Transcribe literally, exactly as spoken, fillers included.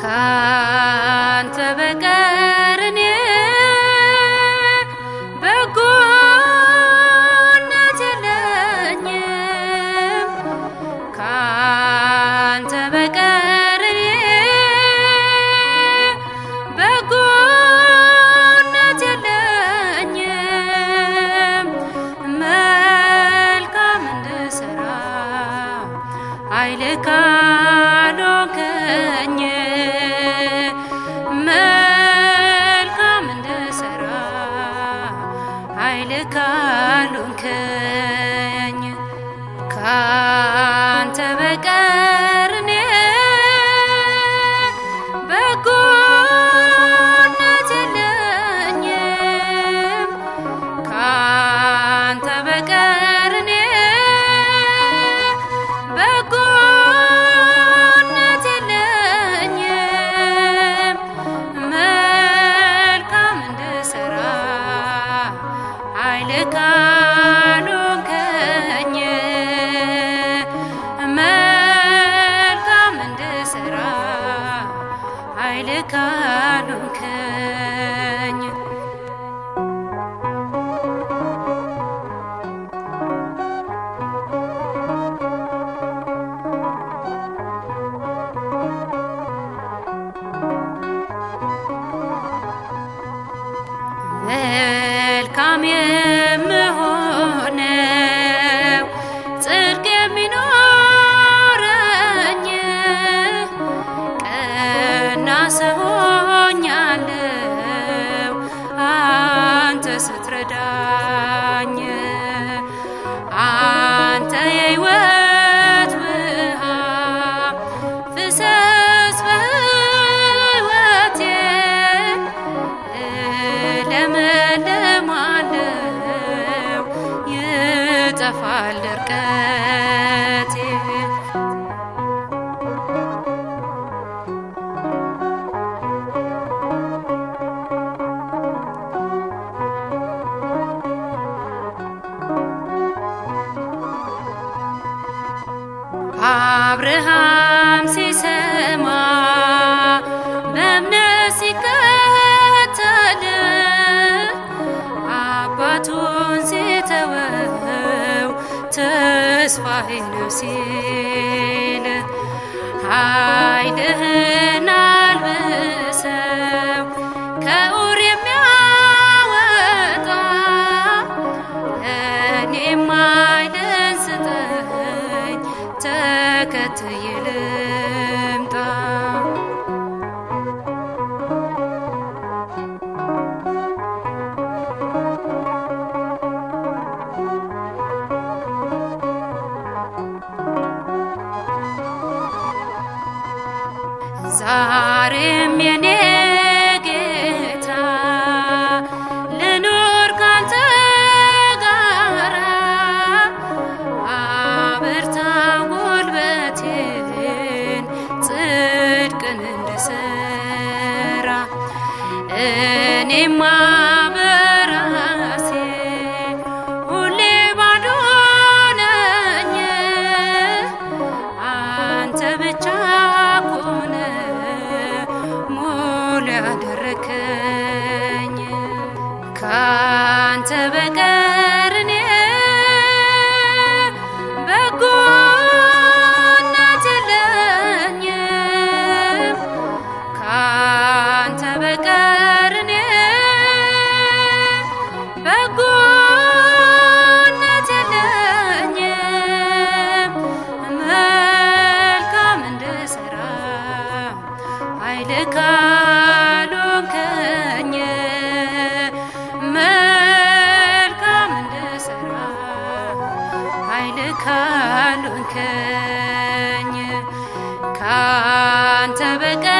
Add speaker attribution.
Speaker 1: ካንተ በቀር እኔ በጎነት የለኝም ካንተ በቀር እኔ በጎነት የለኝም መልካም እንድሰራ ኃይል ካልሆንከኝ መልካም እንድሰራ ኃይል ካልሆንከኝ ካንተ በቀር እኔ በጎነት የለኝም ካንተ በቀር እኔ በጎነት የለኝም መልካም እንድሰራ ኃይል ካልሆንከኝ መልካም እንድሰራ ኃይል ካልሆንከኝ መልካም የምሆነው ጽድቅ የሚኖረኝ ቀና ሰው ሆኛለሁ አንተ ስትረዳኝ አንተ የሕይወት ውሃ ፍሰስ በሕይወቴ እለመልማለሁ ይጠፋል ድርቀቴ አብርሃም ሲሰማ በእምነት ሲከተል አባቱን ሲተወው ተስፋዬ ነው ሲል ኃይልህን አልብሰው ከኡር የሚያወጣ እኔም ኃይልን ስጠኝ ተከትዬ ልምጣ ዛሬም የኔ ጌታ ልኖር ካንተ ጋራ አበርታ ጉልበቴን ጽድቅን እንድሰራ እኔማ በራሴ ሁሌ ባዶ ነኝ አንተ ብቻ ኮነ ሙሉ ያደረከኝ ካንተ በቀር እኔ በጎነት የለኝም ካንተ በቀር እኔ በጎነት የለኝም መልካም እንድሰራ ኃይል ካልሆንከኝ መልካም እንድሰራ ኃይል ካልሆንከኝ ካንተ በቀር